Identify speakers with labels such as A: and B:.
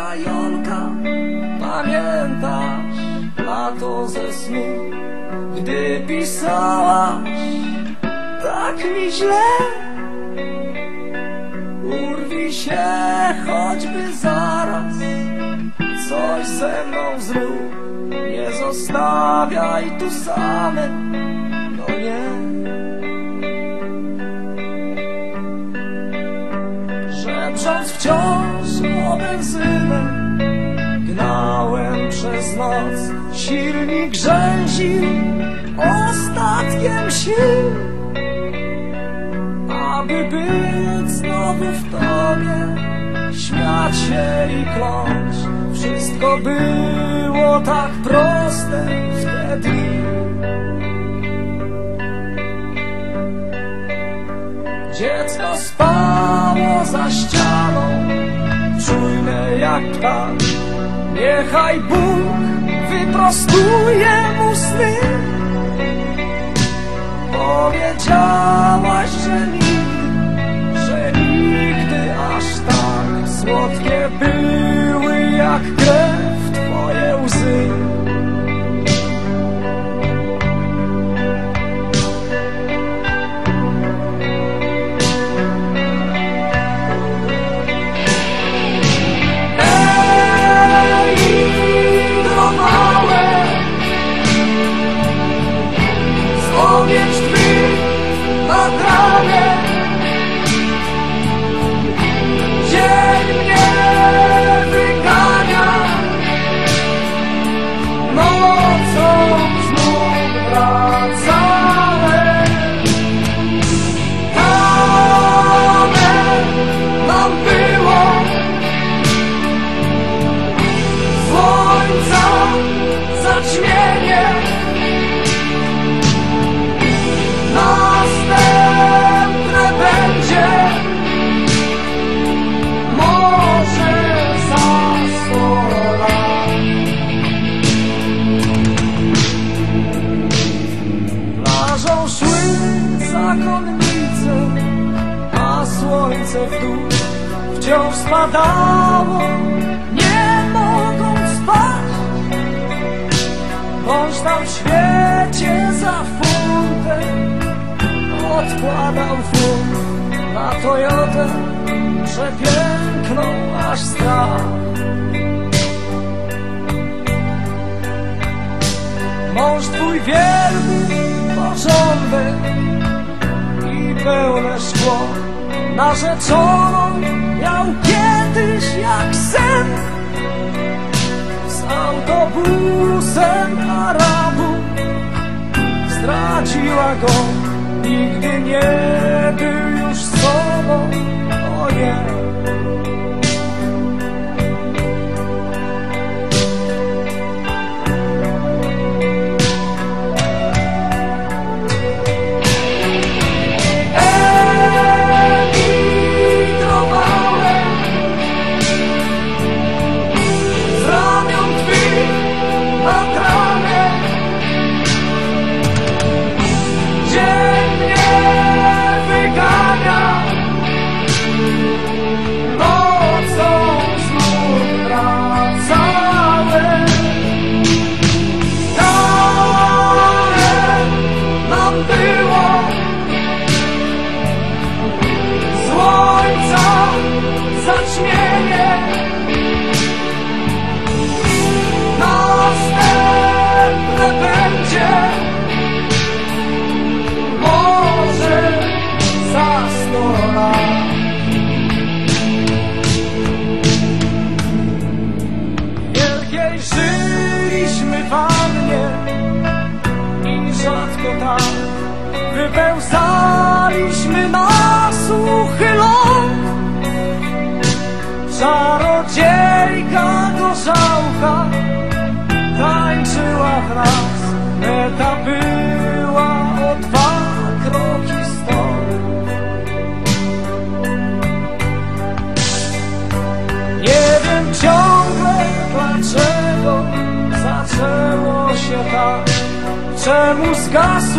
A: Mała Jolka, pamiętasz lato ze snu, gdy pisałaś tak mi źle? Urwij się choćby zaraz, coś ze mną zrób, nie zostawiaj tu samej, no nie. Żebrząc wciąż o benzynę, gnałem przez noc, silnik grzęził ostatkiem sił. Aby być znowu w tobie, śmiać się i kląć, wszystko było tak proste w te dni. Dziecko spało za ścianą, czujne jak ptak. Niechaj Bóg wyprostuje mu sny. Powiedziałaś, że nigdy aż tak słodkie były jak krew twoje łzy. Słońce w dół wciąż spadało, nie mogąc spać. Mąż tam w świecie za funtem odkładał funt na Toyotę przepiękną aż strach. Mąż twój wierny, porządek i pełne szkło, narzeczoną miał kiedyś jak sen. Z autobusem Arabu zdradziła go, nigdy nie był już sobą, o nie. Żyliśmy w wannie i rzadko tak wypełzaliśmy na suchy ląd. Czarodziejka gorzałka tańczyła w nas, meta była o 2 kroki stąd. Nie wiem ciągle dlaczego zaczęło się tak, czemu zgasł